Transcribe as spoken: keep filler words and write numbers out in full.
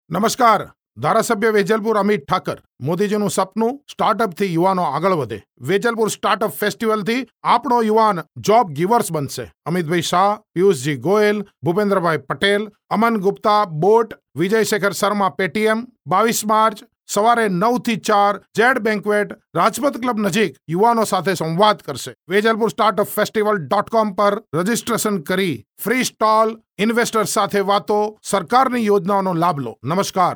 નમસ્કાર. ધારાસભ્ય વેજલપુર અમિત ઠાકર. મોદીજીનું સપનું સ્ટાર્ટઅપથી યુવાનો આગળ વધે. વેજલપુર સ્ટાર્ટઅપ ફેસ્ટિવલથી આપણો યુવાન જોબ ગીવર્સ બનશે. અમિતભાઈ શાહ, પિયુષજી ગોયલ, ભૂપેન્દ્રભાઈ પટેલ, અમન ગુપ્તા બોટ, વિજયશેખર શર્મા પેટીએમ. બાવીસ માર્ચ સવારે નવ થી ચાર જેડ બેન્ક્વેટ રાજપથ ક્લબ નજીક યુવાનો સાથે સંવાદ કરશે. Vejalpur startup festival dot com પર રજીસ્ટ્રેશન કરી ફ્રી સ્ટોલ, ઇન્વેસ્ટર સાથે વાતો, સરકારની યોજનાઓનો લાભ લો. નમસ્કાર.